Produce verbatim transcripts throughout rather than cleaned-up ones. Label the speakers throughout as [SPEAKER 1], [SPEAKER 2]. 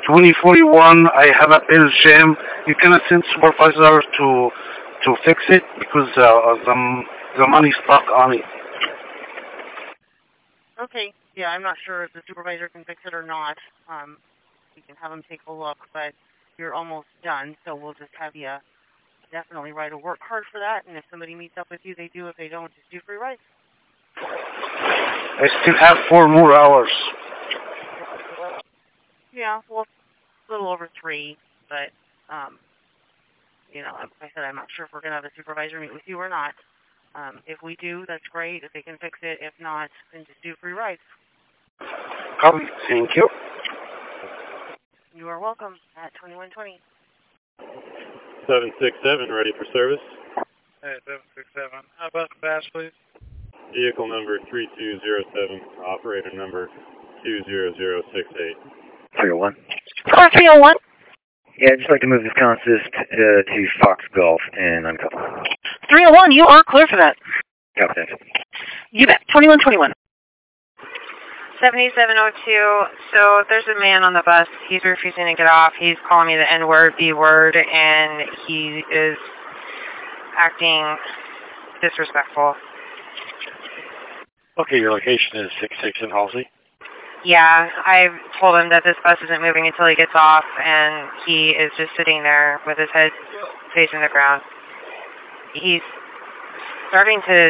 [SPEAKER 1] twenty forty-one, I have a bill jam. You cannot send supervisor to to fix it because uh, the the money stuck on it.
[SPEAKER 2] Okay. Yeah, I'm not sure if the supervisor can fix it or not. Um, we can have him take a look, but you're almost done, so we'll just have you definitely write a work card for that. And if somebody meets up with you, they do. If they don't, just do free rides.
[SPEAKER 1] I still have four more hours.
[SPEAKER 2] Yeah, well, a little over three, but, um, you know, like I said, I'm not sure if we're going to have a supervisor meet with you or not. Um, if we do, that's great. If they can fix it, if not, then just do free rides.
[SPEAKER 1] Copy. Thank you.
[SPEAKER 2] You are welcome at twenty-one twenty.
[SPEAKER 3] seven six seven, ready for service.
[SPEAKER 4] Hey, seven six seven. How about the bash, please?
[SPEAKER 3] Vehicle number three two zero seven, operator number two zero zero six eight.
[SPEAKER 5] three oh one.
[SPEAKER 6] Car three oh one.
[SPEAKER 5] Yeah, I'd just like to move this consist uh, to Fox Golf and uncouple.
[SPEAKER 6] three oh one, you are clear for that.
[SPEAKER 5] Copy that.
[SPEAKER 6] You bet. twenty-one twenty-one.
[SPEAKER 7] seventy-seven oh two, so there's a man on the bus. He's refusing to get off. He's calling me the N-word, B-word, and he is acting disrespectful.
[SPEAKER 4] Okay, your location is six six in Halsey.
[SPEAKER 7] Yeah, I've told him that this bus isn't moving until he gets off, and he is just sitting there with his head facing the ground. He's starting to...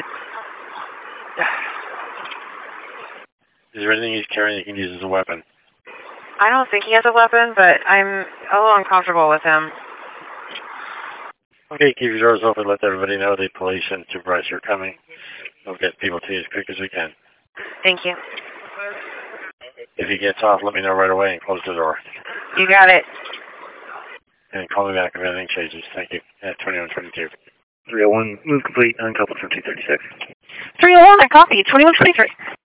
[SPEAKER 4] Is there anything he's carrying he can use as a weapon?
[SPEAKER 7] I don't think he has a weapon, but I'm a little uncomfortable with him.
[SPEAKER 4] Okay, keep your doors open. Let everybody know the police and supervisor are coming. We'll get people to you as quick as we can.
[SPEAKER 7] Thank you.
[SPEAKER 4] If he gets off, let me know right away and close the door.
[SPEAKER 7] You got it.
[SPEAKER 4] And call me back if anything changes. Thank you. At twenty-one twenty-two.
[SPEAKER 5] three oh one, move complete, uncoupled from two thirty-six.
[SPEAKER 6] three oh one, I copy. twenty-one twenty-three.